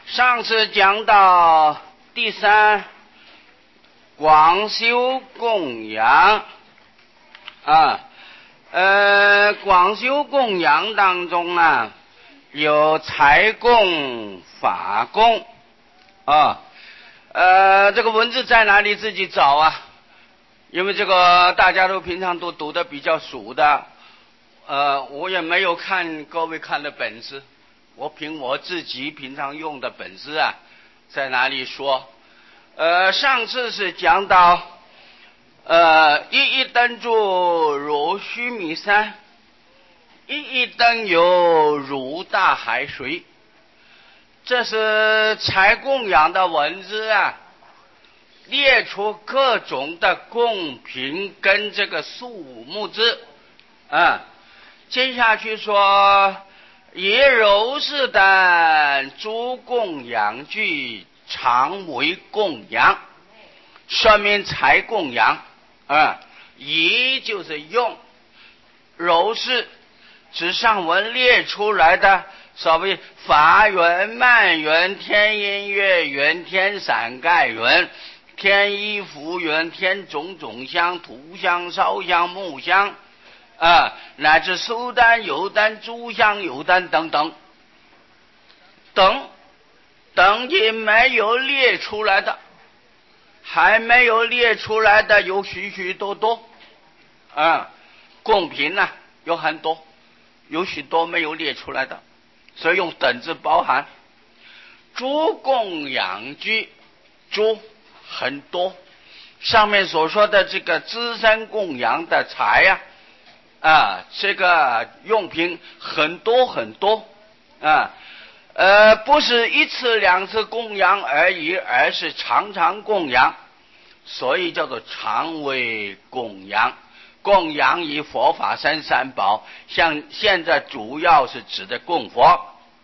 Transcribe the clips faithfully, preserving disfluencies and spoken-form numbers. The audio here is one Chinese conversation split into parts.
上次讲到第三广修供养啊，呃，广修供养当中啊，有财供、法供啊，呃，这个文字在哪里自己找啊？因为这个大家都平常都读得比较熟的，呃，我也没有看各位看的本子，我凭我自己平常用的本子啊，在哪里说？呃，上次是讲到，呃，一一灯柱如须弥山，一一灯油如大海水，这是财供养的文字啊。列出各种的供品跟这个数目字啊，接下去说以柔是等诸供养具常为供养，说明财供养啊，以就是用，柔是指上文列出来的所谓法缘、曼缘、天音乐缘、天伞盖缘、天衣服缘、天种种香、涂香、烧香、木香啊，乃至苏丹、油丹、珠香、油丹等等等等，也没有列出来的，还没有列出来的有许许多多啊，供品呢、啊、有很多，有许多没有列出来的，所以用等字包含。诸供养具，诸很多，上面所说的这个资身供养的财呀、啊，啊，这个用品很多很多啊，呃，不是一次两次供养而已，而是常常供养，所以叫做常为供养。供养以佛法僧三宝，像现在主要是指的供佛。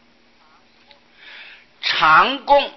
常供，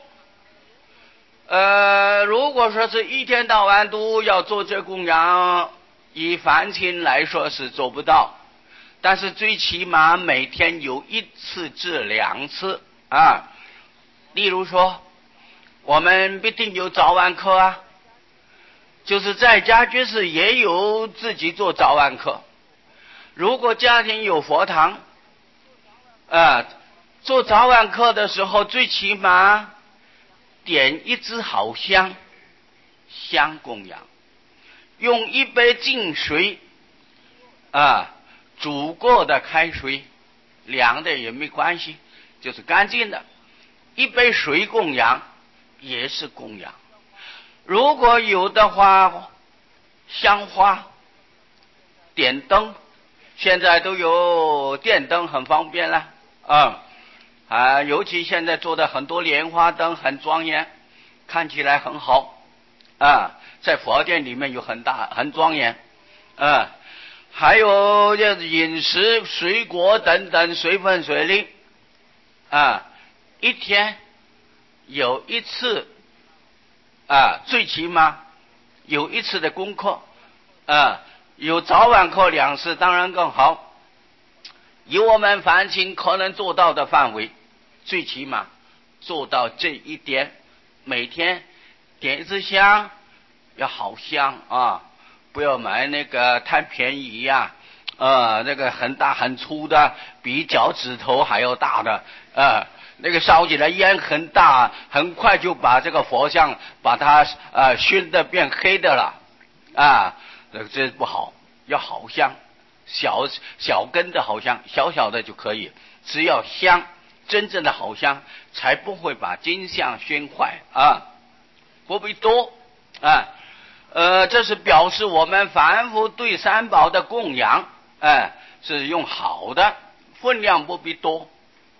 呃，如果说是一天到晚都要做这供养，以凡情来说是做不到，但是最起码每天有一次至两次啊。例如说，我们必定有早晚课啊，就是在家居士也有自己做早晚课。如果家庭有佛堂，啊，做早晚课的时候，最起码点一支好香，香供养，用一杯净水啊，煮过的开水，凉的也没关系，就是干净的，一杯水供养也是供养。如果有的话，香花、点灯，现在都有电灯，很方便了啊。啊，尤其现在做的很多莲花灯很庄严，看起来很好啊，在佛殿里面有很大很庄严啊。还有就是饮食水果等等，随分随令啊，一天有一次啊，最起码有一次的功课啊，有早晚课两次当然更好，以我们凡情可能做到的范围，最起码做到这一点，每天点一支香，要好香啊，不要买那个太便宜呀、啊，呃，那个很大很粗的，比脚趾头还要大的，呃，那个烧起来烟很大，很快就把这个佛像把它呃熏得变黑的了，啊，这这不好，要好香，小小根的好香，小小的就可以，只要香。真正的好香才不会把金像熏坏啊，不必多啊，呃，这是表示我们凡夫对三宝的供养，哎、呃，是用好的，分量不必多。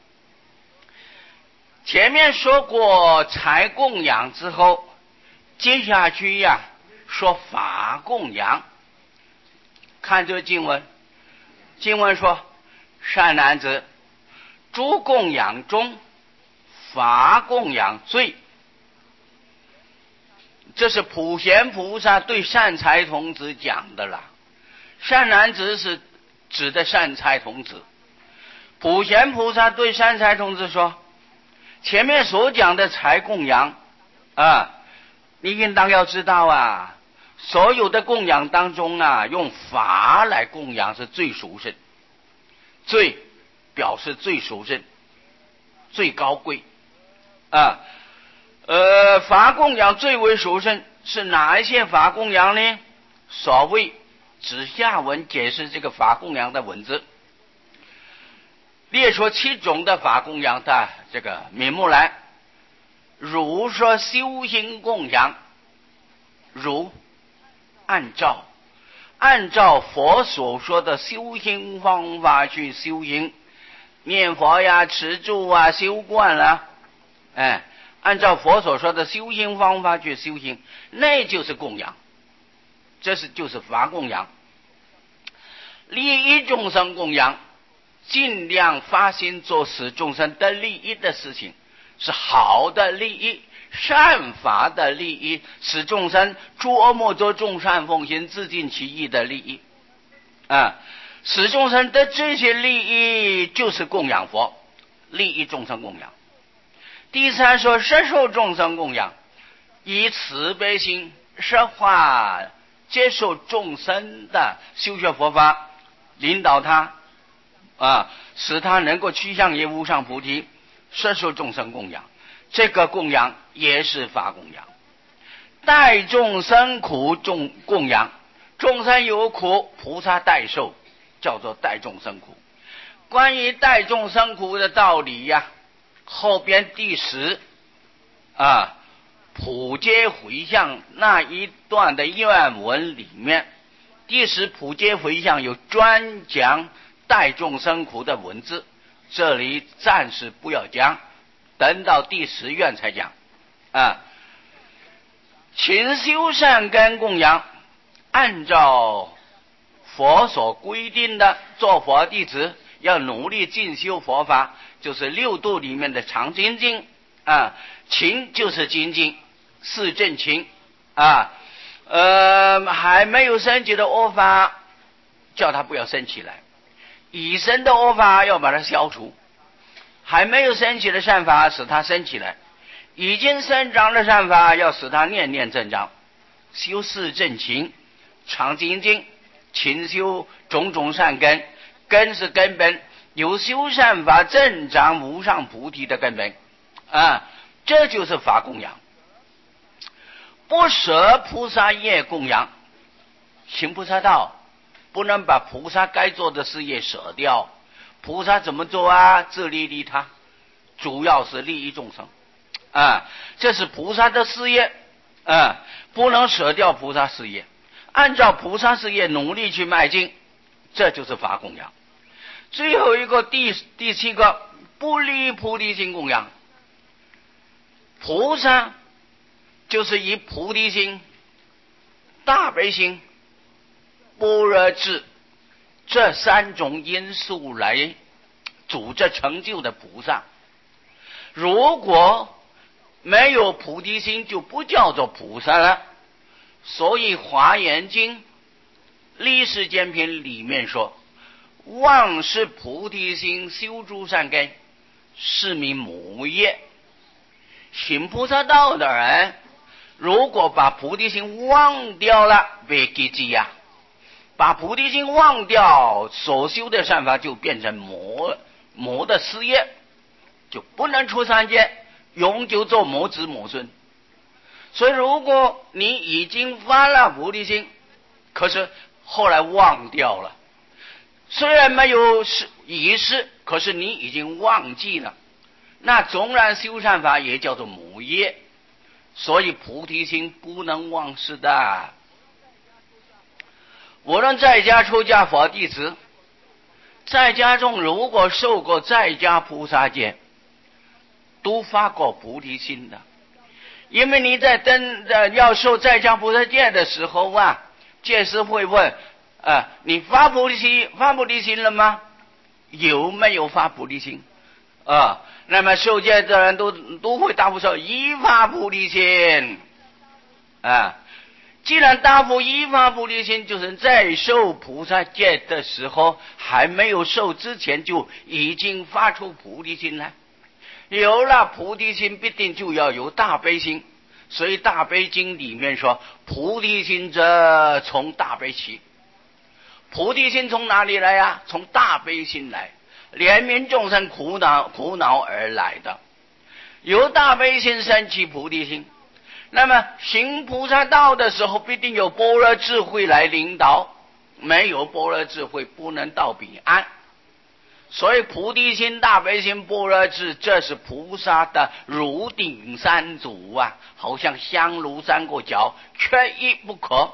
前面说过财供养之后，接下去呀说法供养。看这个经文，经文说：“善男子。”诸供养中，法供养最。这是普贤菩萨对善财童子讲的啦。善男子是指的善财童子。普贤菩萨对善财童子说：“ 前面所讲的财供养啊，你应当要知道啊，所有的供养当中啊，用法来供养是最殊胜，最表示最殊胜，最高贵啊。呃，法供养最为殊胜是哪一些法供养呢？所谓指下文解释这个法供养的文字，列出七种的法供养的这个名目来。如说修行供养，如按照按照佛所说的修行方法去修行，念佛呀、持咒啊、修观啦，哎，按照佛所说的修行方法去修行，那就是供养，这是就是法供养。利益众生供养，尽量发心做使众生得利益的事情，是好的利益，善法的利益，使众生捉摸着众善奉行，自尽其意的利益啊，使众生得这些利益就是供养佛，利益众生供养。第三说摄受众生供养，以慈悲心摄化接受众生的修学佛法，领导他啊，使他能够趋向于无上菩提，摄受众生供养，这个供养也是法供养。代众生苦众供养，众生有苦，菩萨代受，叫做代众生苦。关于代众生苦的道理呀，后边第十啊普皆回向那一段的愿文里面，第十普皆回向有专讲代众生苦的文字，这里暂时不要讲，等到第十愿才讲啊。勤修善根供养，按照佛所规定的做佛弟子要努力进修佛法，就是六度里面的常精进啊，勤就是精进，四正勤啊，呃，还没有升起的恶法，叫他不要升起来；已生的恶法要把它消除；还没有升起的善法，使它升起来；已经生长的善法，要使它念念增长。修四正勤，常精进，勤修种种善根，根是根本，有修善法增长无上菩提的根本啊，这就是法供养。不舍菩萨业供养，行菩萨道不能把菩萨该做的事业舍掉。菩萨怎么做啊？自利利他，主要是利益众生啊，这是菩萨的事业啊，不能舍掉菩萨事业，按照菩萨事业努力去迈进，这就是法供养。最后一个第第七个，不离菩提心供养。菩萨就是以菩提心、大悲心、般若智这三种因素来组织成就的菩萨。如果没有菩提心，就不叫做菩萨了。所以《华严经》立世间品里面说，忘失菩提心，修诸善根，是名母业。行菩萨道的人，如果把菩提心忘掉了，为给记呀，把菩提心忘掉，所修的善法就变成魔魔的事业，就不能出三界，永久做魔子魔孙。所以如果你已经发了菩提心，可是后来忘掉了，虽然没有仪式，可是你已经忘记了，那纵然修善法也叫做母业。所以菩提心不能忘失的。无论在家出家佛弟子，在家中如果受过在家菩萨戒，都发过菩提心的。因为你在登呃要受在家菩萨戒的时候啊，戒师会问啊，你发菩提心发菩提心了吗？有没有发菩提心啊？那么受戒的人都都会答复说已发菩提心啊。既然答复已发菩提心，就是在受菩萨戒的时候，还没有受之前就已经发出菩提心来。 有了菩提心，必定就要有大悲心。所以大悲经里面说，菩提心者从大悲起。菩提心从哪里来呀？从大悲心来，怜悯众生苦恼苦恼而来的。由大悲心生起菩提心，那么行菩萨道的时候，必定有般若智慧来领导，没有般若智慧不能到彼岸。所以菩提心、大悲心、般若智，这是菩萨的如顶三足啊，好像香炉三个角，缺一不可。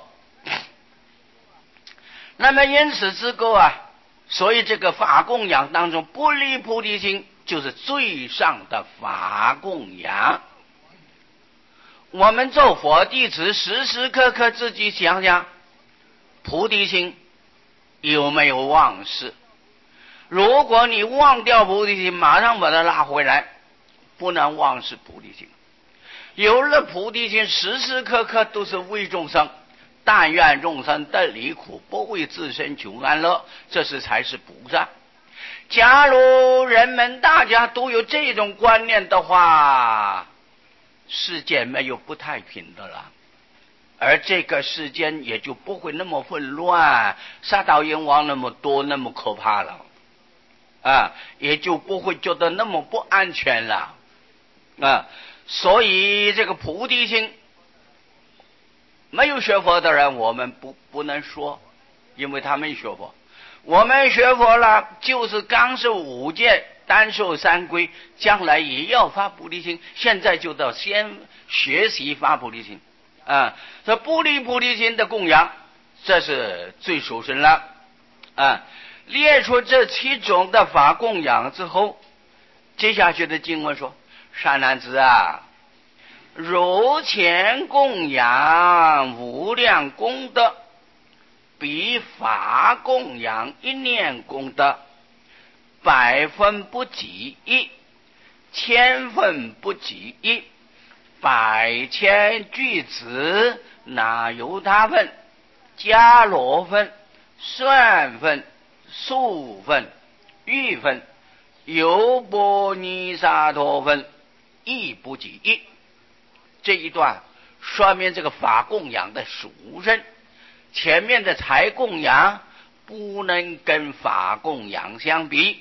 那么因此之故啊，所以这个法供养当中，不离菩提心就是最上的法供养。我们做佛弟子，时时刻刻自己想想，菩提心有没有忘失？如果你忘掉菩提心，马上把它拉回来，不能忘失菩提心。有了菩提心，时时刻刻都是为众生，但愿众生得离苦，不为自身求安乐，这是才是菩萨。假如人们大家都有这种观念的话，世间没有不太平的了，而这个世间也就不会那么混乱，杀盗淫妄那么多，那么可怕了啊，也就不会觉得那么不安全了啊。所以这个菩提心，没有学佛的人我们不不能说，因为他没学佛。我们学佛了，就是刚受五戒，单受三皈，将来也要发菩提心，现在就到先学习发菩提心啊。这不离菩提心的供养，这是最殊胜了啊。列出这七种的法供养之后，接下去的经文说：善男子啊，如前供养无量功德，比法供养一念功德，百分不及一，千分不及一，百千俱胝，那由他分、迦罗分、算分、数分、喻分、优波尼沙陀分，亦不及一。这一段说明这个法供养的殊胜，前面的财供养不能跟法供养相比。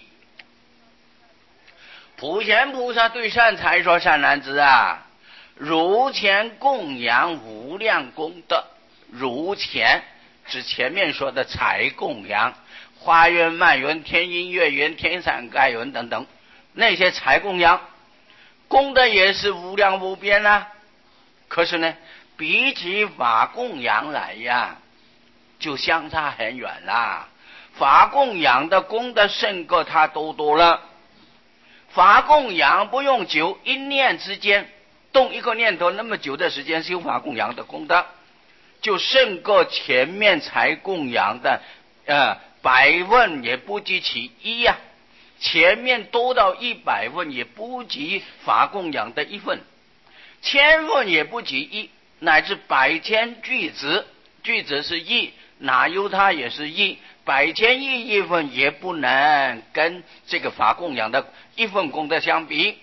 普贤菩萨对善财说：善男子啊，如前供养无量功德。如前指前面说的财供养，花园、曼园、天音乐园、天山盖园等等，那些财供养功德也是无量无边啊。可是呢，比起法供养来呀，就相差很远啦。法供养的功德胜过他多多了。法供养不用久，一念之间动一个念头，那么久的时间修法供养的功德，就胜过前面才供养的呃百问也不及其一呀、啊。前面多到一百问也不及法供养的一份，千问也不及一，乃至百千俱胝，俱胝是亿，哪有它也是亿，百千亿亿分也不能跟这个法供养的一份功德相比。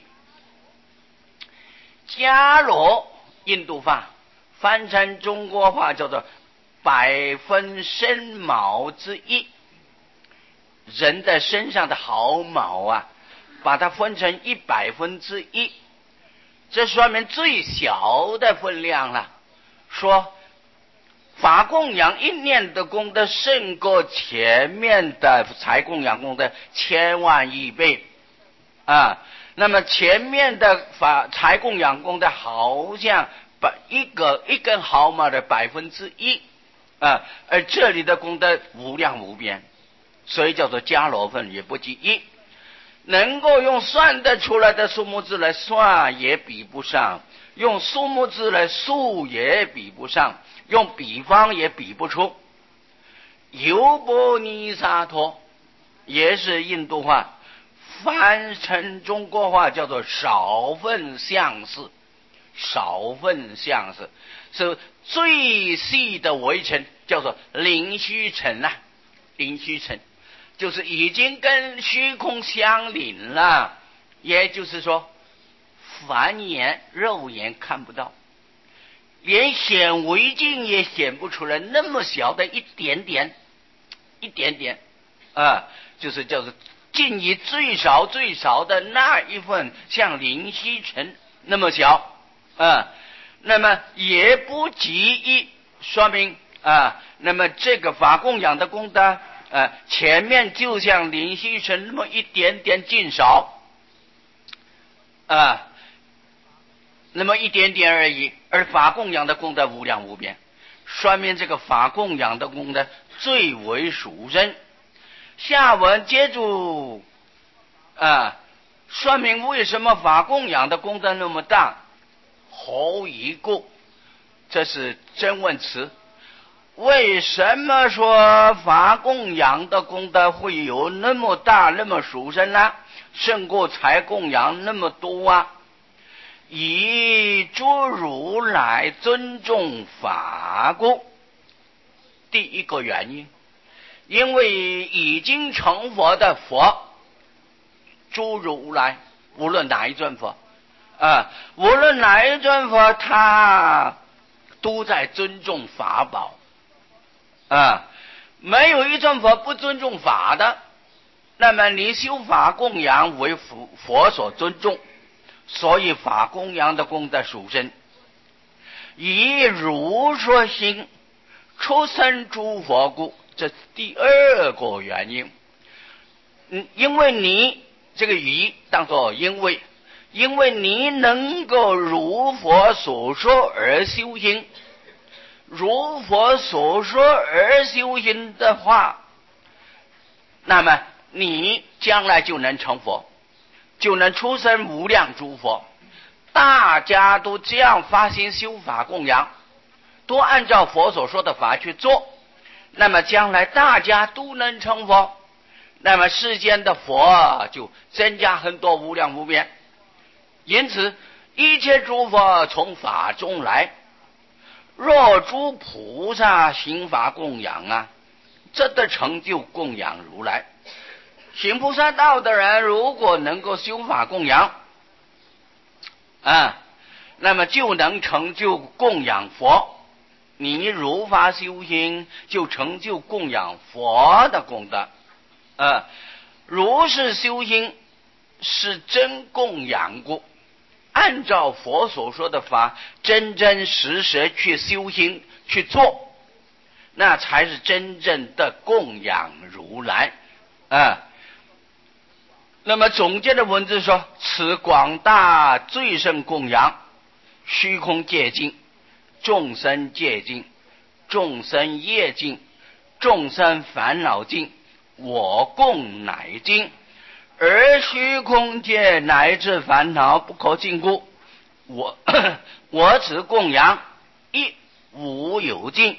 迦罗印度话翻成中国话叫做百分身毛之一，人的身上的毫毛啊，把它分成一百分之一，这说明最小的分量了。说法供养一念的功德胜过前面的财供养功德千万亿倍啊。那么前面的法财供养功德好像把一个一根毫毛的百分之一啊，而这里的功德无量无边，所以叫做迦罗分也不及一。能够用算得出来的数目字来算也比不上，用数目字来数也比不上，用比方也比不出。优波尼沙陀也是印度话，翻成中国话叫做少分相似。少分相似是最细的微尘，叫做灵虚尘啊，灵虚尘就是已经跟虚空相邻了。也就是说凡眼肉眼看不到，连显微镜也显不出来，那么小的一点点一点点啊，就是叫做近于最少最少的那一份，像灵犀尘那么小啊，那么也不及于说明啊，那么这个法供养的功德啊，前面就像灵犀尘那么一点点尽少啊，那么一点点而已，而法供养的功德无量无边，说明这个法供养的功德最为殊胜。下文接住啊，说明为什么法供养的功德那么大。何以故？这是真问词。为什么说法供养的功德会有那么大那么殊胜呢？胜过财供养那么多啊？以诸如来尊重法故。第一个原因，因为已经成佛的佛，诸如来无论哪一尊佛啊，无论哪一尊佛，他都在尊重法宝啊，没有一尊佛不尊重法的。那么你修法供养为佛佛所尊重，所以法供养的功德殊胜。以如说心出生诸佛故，这是第二个原因。嗯，因为你这个以当作因为，因为你能够如佛所说而修行，如佛所说而修行的话，那么你将来就能成佛，就能出生无量诸佛。大家都这样发心修法供养，都按照佛所说的法去做，那么将来大家都能成佛，那么世间的佛就增加很多无量无边。因此一切诸佛从法中来，若诸菩萨行法供养啊，这得成就供养如来。行菩萨道的人如果能够修法供养啊，那么就能成就供养佛。你如法修行，就成就供养佛的功德啊。如是修行是真供养故，按照佛所说的法，真真实实去修行去做，那才是真正的供养如来啊。那么总结的文字说，此广大最胜供养，虚空界尽，众生界尽，众生业尽，众生烦恼尽，我供乃尽。而虚空界乃至烦恼不可尽故，我我此供养亦无有尽。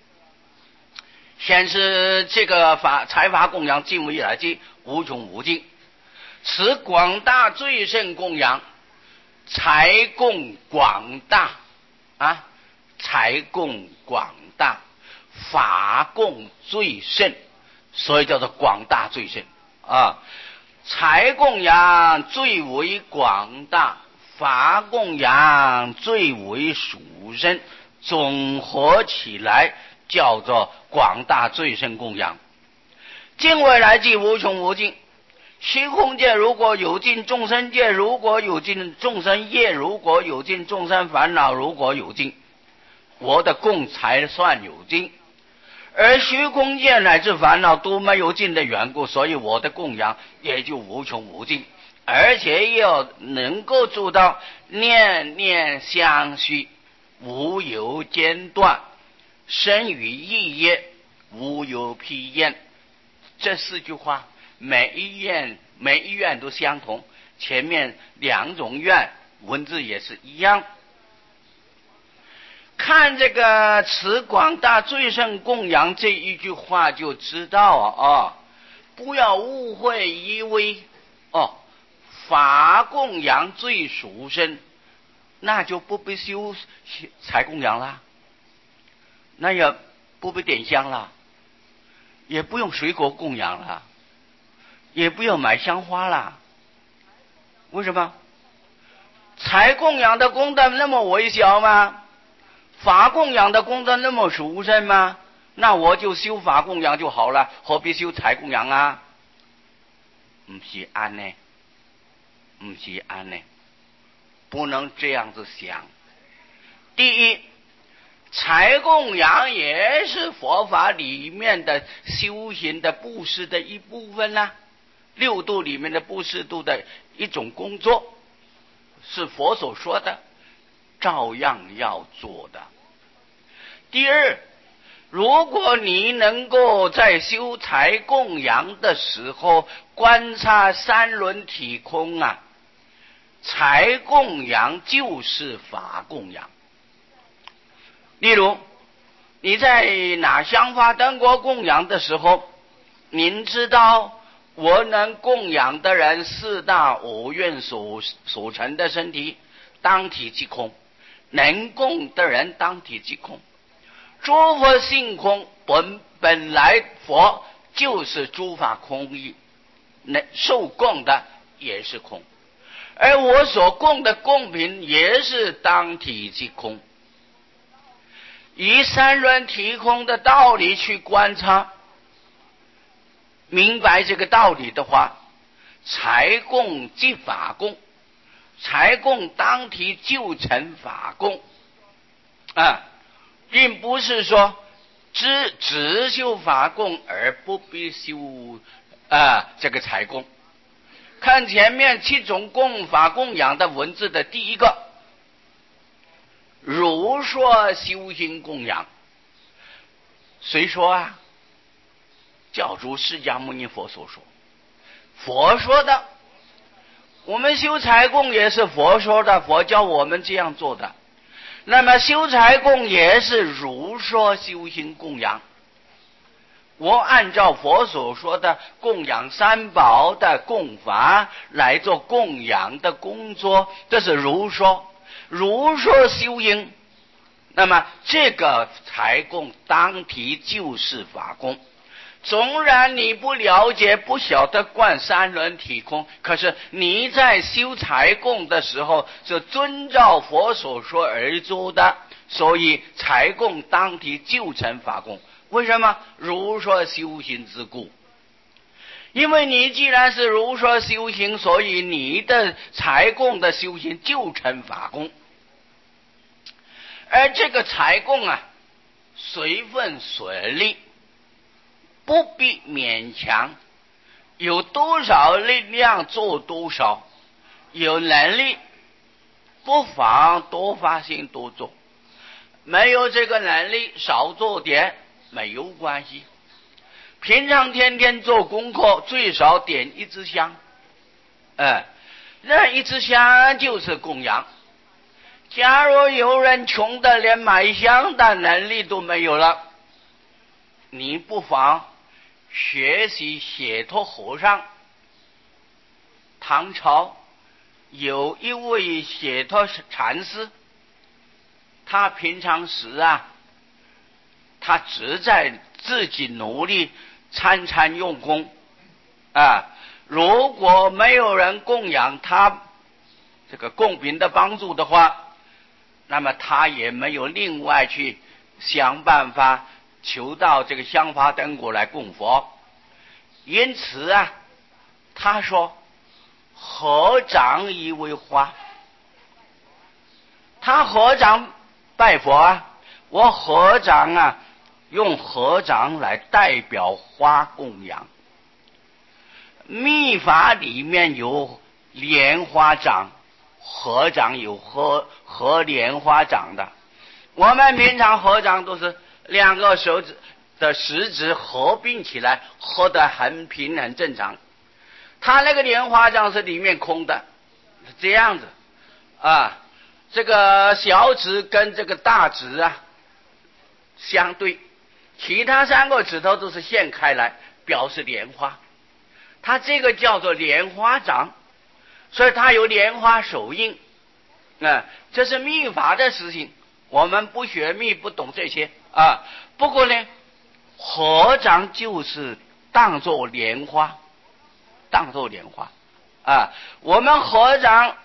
显示这个法财法供养尽为而尽，无穷无尽。此广大最胜供养，财供广大啊，财供广大，法供最胜，所以叫做广大最胜啊。财供养最为广大，法供养最为殊胜，总合起来叫做广大最胜供养。尽未来即无穷无尽。虚空界如果有尽，众生界如果有尽，众生业如果有尽，众生烦恼如果有尽，我的供才算有尽。而虚空界乃至烦恼都没有尽的缘故，所以我的供养也就无穷无尽，而且要能够做到念念相续，无有间断，生与意业无有疲厌。这四句话每一愿每一愿都相同，前面两种愿文字也是一样。看这个此广大最胜供养这一句话就知道啊，不要误会以为哦法供养最殊胜，那就不必修财供养啦，那也不必点香啦，也不用水果供养啦，也不要买香花啦。为什么？ 财供养的功德那么微小吗？法供养的功德那么殊胜吗？那我就修法供养就好了，何必修财供养啊？不是安呢，不是安呢，不能这样子想。第一，财供养也是佛法里面的修行的布施的一部分啦、啊，六度里面的布施度的一种工作，是佛所说的，照样要做的。第二，如果你能够在修财供养的时候观察三轮体空啊，财供养就是法供养。例如你在拿香花灯锅供养的时候，您知道我能供养的人四大我愿所所成的身体当体即空，能供的人当体即空。诸佛性空，本本来佛就是诸法空义，能受供的也是空，而我所供的供品也是当体即空。以三轮体空的道理去观察，明白这个道理的话，财供即法供，财供当体就成法供啊，并不是说只只修法供而不必修啊这个财供。看前面七种供法供养的文字的第一个，如说修行供养，谁说啊？教主释迦牟尼佛所说，佛说的。我们修财供也是佛说的，佛教我们这样做的。那么修财供也是如说修行供养，我按照佛所说的供养三宝的供法来做供养的工作，这是如说如说修行。那么这个财供当体就是法供。纵然你不了解不晓得观三轮体空，可是你在修财供的时候是遵照佛所说而做的，所以财供当体就成法供。为什么？如说修行之故。因为你既然是如说修行，所以你的财供的修行就成法供。而这个财供啊，随分随力，不必勉强，有多少力量做多少，有能力不妨多发心多做，没有这个能力少做点没有关系。平常天天做功课，最少点一支香，哎，那一支香就是供养。假如有人穷的连买香的能力都没有了，你不妨学习解脱和尚。唐朝有一位解脱禅师，他平常时啊，他只在自己努力参参用功啊，如果没有人供养他这个供品的帮助的话，那么他也没有另外去想办法求到这个香花灯果来供佛。因此啊，他说合掌以为花，他合掌拜佛啊，我合掌啊，用合掌来代表花供养。密法里面有莲花掌，合掌有合合莲花掌的。我们平常合掌都是两个手指的食指合并起来，合得很平很正常。他那个莲花掌是里面空的，是这样子啊。这个小指跟这个大指啊相对，其他三个指头都是现开来，表示莲花。他这个叫做莲花掌，所以他有莲花手印啊，这是密法的事情，我们不学密不懂这些啊。不过呢，合掌就是当作莲花，当作莲花啊。我们合掌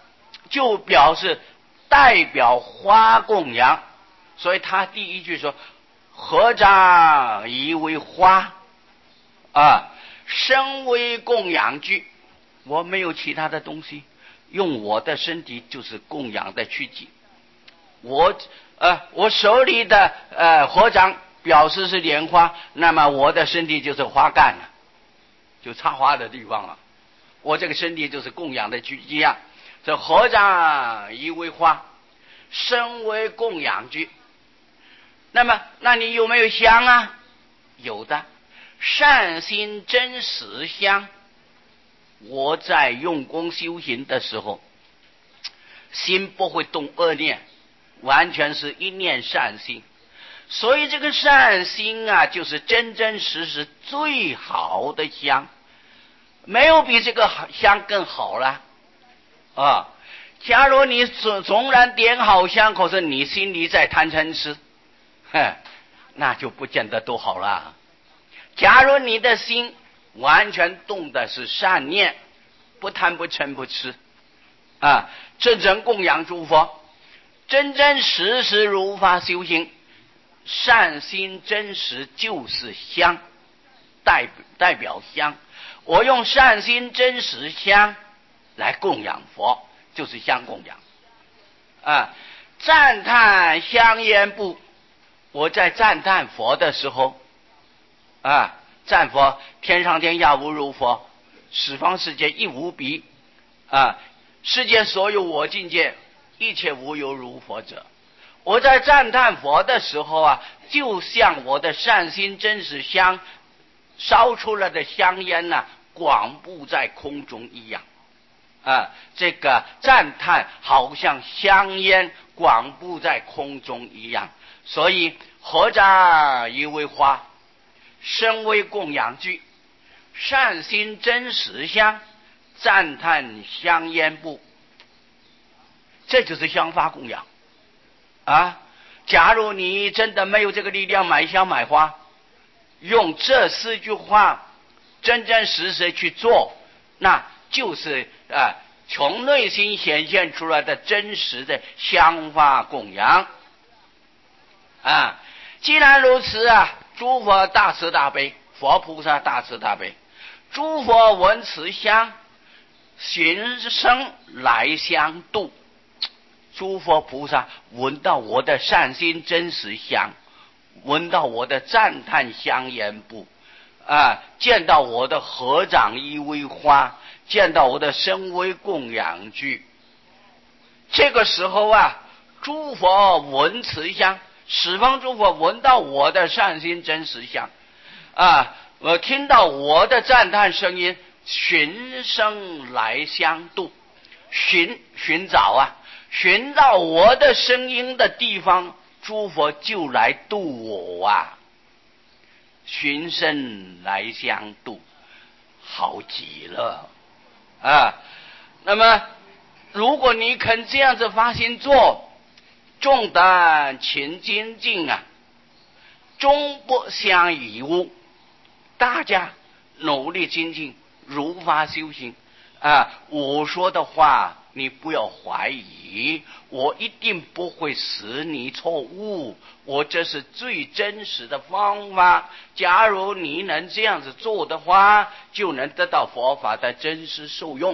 就表示代表花供养，所以他第一句说合掌以为花啊，身为供养具，我没有其他的东西，用我的身体就是供养的躯体。我呃，我手里的呃合掌表示是莲花，那么我的身体就是花干了，就插花的地方了。我这个身体就是供养的躯体呀。这合掌以为花，身为供养具。那么，那你有没有香啊？有的，善心真实香。我在用功修行的时候，心不会动恶念，完全是一念善心。所以这个善心啊，就是真真实实最好的香，没有比这个香更好了啊！假如你纵然点好香，可是你心里在贪嗔痴，哼，那就不见得多好了。假如你的心完全动的是善念，不贪不嗔不痴啊，真正供养诸佛，真真实实如法修行，善心真实就是香，代代表香。我用善心真实香来供养佛，就是香供养啊。赞叹香烟部，我在赞叹佛的时候啊，赞佛天上天下无如佛，十方世界亦无比啊，世间所有我境界，一切无有如佛者。我在赞叹佛的时候啊，就像我的善心真实香烧出来的香烟呢、啊，广布在空中一样啊，这个赞叹好像香烟广布在空中一样。所以合掌以为花，身为供养具，善心真实香，赞叹香烟部，这就是香花供养啊！假如你真的没有这个力量买香买花，用这四句话真真实实去做，那就是啊，从内心显现出来的真实的香花供养啊！既然如此啊，诸佛大慈大悲，佛菩萨大慈大悲，诸佛闻此香，寻声来相度。诸佛菩萨闻到我的善心真实香，闻到我的赞叹香烟部啊，见到我的合掌依为花，见到我的身为供养具，这个时候啊，诸佛闻此香，十方诸佛闻到我的善心真实香啊，我听到我的赞叹声音，寻声来相度。寻寻找啊，寻到我的声音的地方，诸佛就来度我啊，寻声来相度，好极了啊！那么如果你肯这样子发心做，重担勤精进啊，终不相遗误。大家努力精进，如法修行啊！我说的话你不要怀疑，我一定不会使你错误，我这是最真实的方法。假如你能这样子做的话，就能得到佛法的真实受用。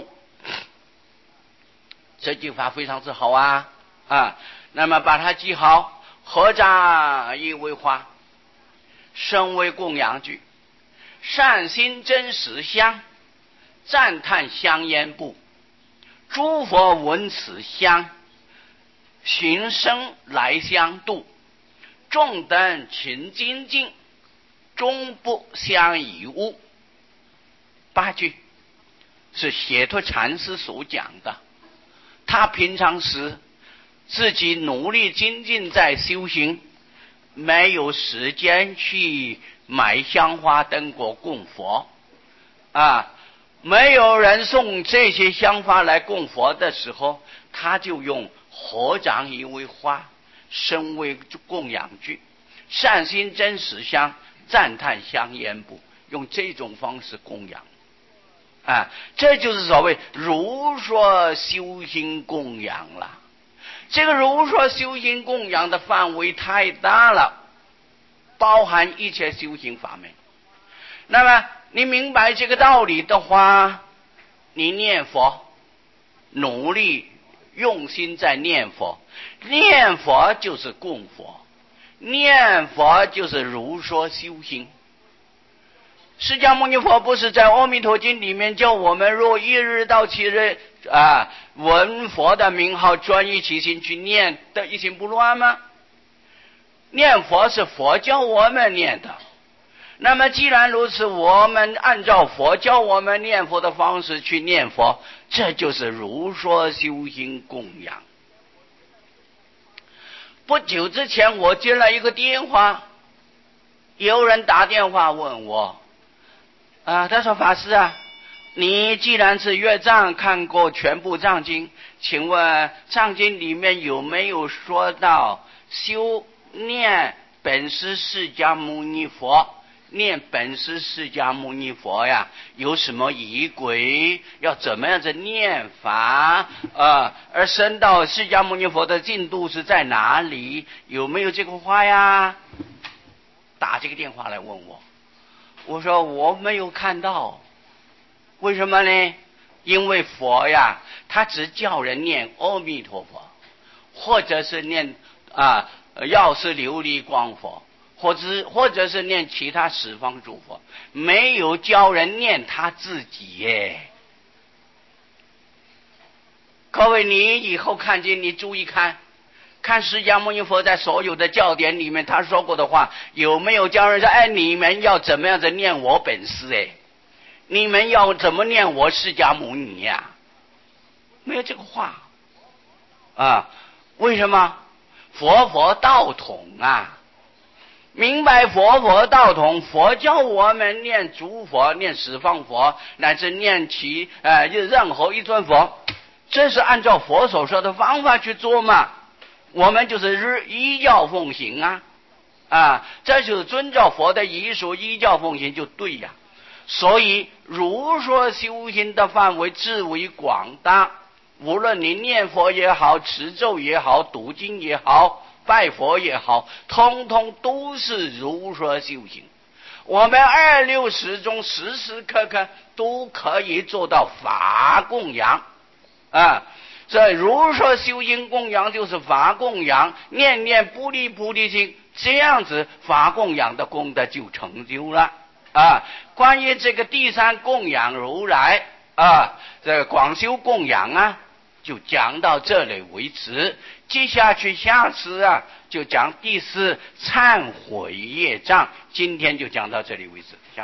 这句话非常之好啊啊！那么把它记好，合掌依为花，身为供养具，善心真实香，赞叹香烟部。诸佛闻此香，寻声来相度，众等勤精进，终不相遗误。八句是解脱禅师所讲的，他平常时自己努力精进在修行，没有时间去买香花灯果供佛啊，没有人送这些香花来供佛的时候，他就用合掌依为花，身为供养具，善心真实香，赞叹香烟部，用这种方式供养啊，这就是所谓如说修行供养了。这个如说修行供养的范围太大了，包含一切修行法门。那么你明白这个道理的话，你念佛，努力用心在念佛，念佛就是供佛，念佛就是如说修行。释迦牟尼佛不是在《阿弥陀经》里面叫我们若一日到七日啊，闻佛的名号，专一其心去念，得一心不乱吗？念佛是佛教我们念的。那么既然如此，我们按照佛教我们念佛的方式去念佛，这就是如说修行供养。不久之前我接了一个电话，有人打电话问我啊，他说法师啊，你既然是阅藏看过全部藏经，请问藏经里面有没有说到修念本师释迦牟尼佛，念本师释迦牟尼佛呀，有什么仪轨，要怎么样的念法啊？而升到释迦牟尼佛的进度是在哪里？有没有这个话呀？打这个电话来问我，我说我没有看到。为什么呢？因为佛呀，他只叫人念阿弥陀佛，或者是念啊药师琉璃光佛，或者或者是念其他十方诸佛，没有教人念他自己耶。各位，你以后看经你注意看，看释迦牟尼佛在所有的教典里面他说过的话，有没有教人说，哎，你们要怎么样子念我本师？哎，你们要怎么念我释迦牟尼呀、啊？没有这个话啊？为什么？佛佛道统啊！明白佛佛道统，佛教我们念诸佛，念十方佛，乃至念其呃任何一尊佛，这是按照佛所说的方法去做嘛。我们就是日依教奉行啊，啊，这就是遵照佛的遗嘱依教奉行就对呀。所以如说修行的范围至为广大，无论你念佛也好，持咒也好，读经也好，拜佛也好，通通都是如说修行。我们二六时中时时刻刻都可以做到法供养啊。所以如说修行供养就是法供养，念念不离菩提心，这样子法供养的功德就成就了啊。关于这个第三供养如来啊，这个广修供养啊，就讲到这里为止。接下去下次啊，就讲第四忏悔业障。今天就讲到这里为止。